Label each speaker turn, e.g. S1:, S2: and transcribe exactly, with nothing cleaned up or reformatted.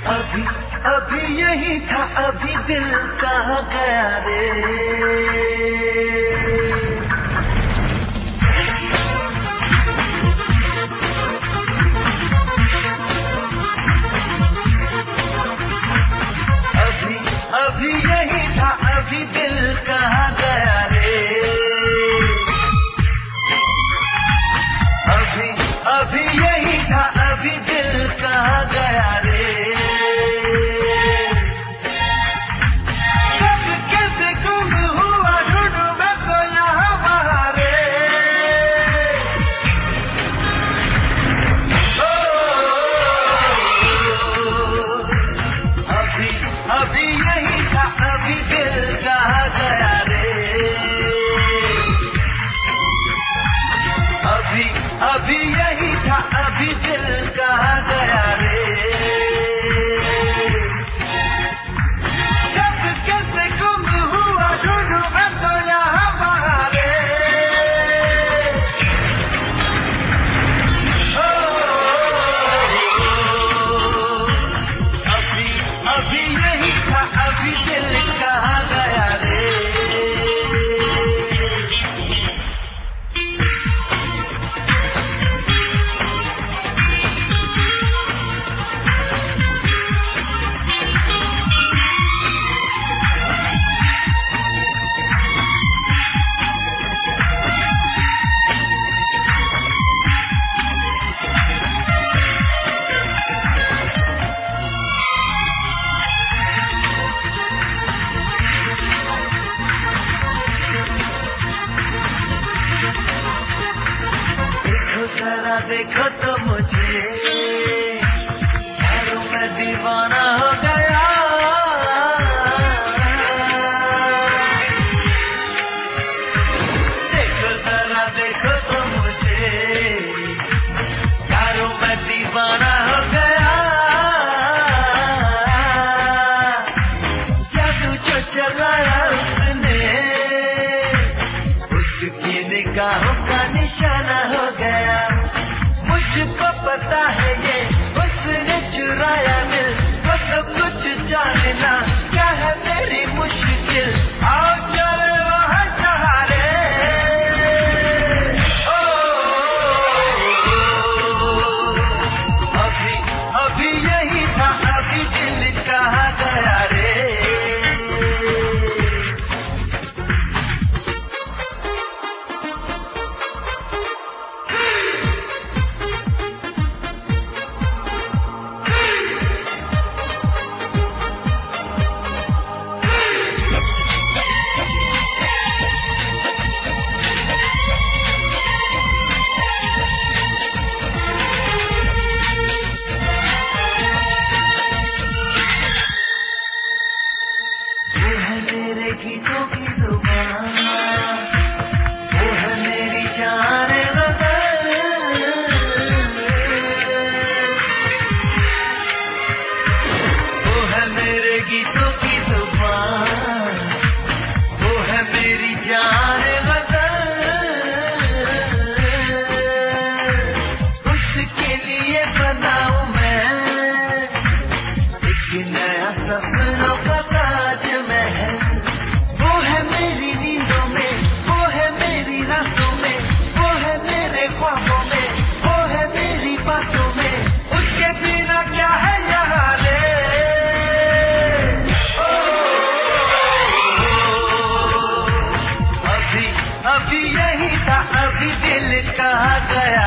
S1: अभी अभी यही था, अभी दिल कहाँ गया रे। अभी अभी यही था, अभी दिल कहाँ गया रे। अभी अभी यही था, अभी दिल कहाँ गया रे। अभी यही था, अभी दिल कहाँ गया रे। अभी अभी यही था, अभी दिल कहाँ गया रे। कब कैसे गुम हुआ ढूंढूं मैं तो यहाँ वहाँ रे। अभी अभी यही था, अभी दिल कहाँ गया रे। जरा देखो तो मुझे, यारों मैं दीवाना हो गया। देखो जरा देखो तो मुझे, यारों मैं दीवाना हो गया। जादू जो चलाया उसने, उसकी निगाहों का निशाना हो गया। मुझको पता है ये उसने चुराया दिल, वो सब कुछ जानना क्या है तेरी मुश्किल। आओ चले वहाँ सहारे। ओ, अभी अभी यही था, अभी दिल कहाँ गया रे। मेरे गीतों की जुबान, वो है मेरी जान गज़ल। वो है मेरे गीतों की जुबान, वो है मेरी जान गज़ल। उसके लिए बनाऊं मैं एक नया सपनों का ताजमहल। वो है मेरी नींदों में, वो है मेरी रातों में, वो है मेरे ख्वाबों में, वो है मेरी बातों में। उसके बिना क्या है यहाँ रे। ओ, अभी अभी यही था, अभी दिल कहाँ गया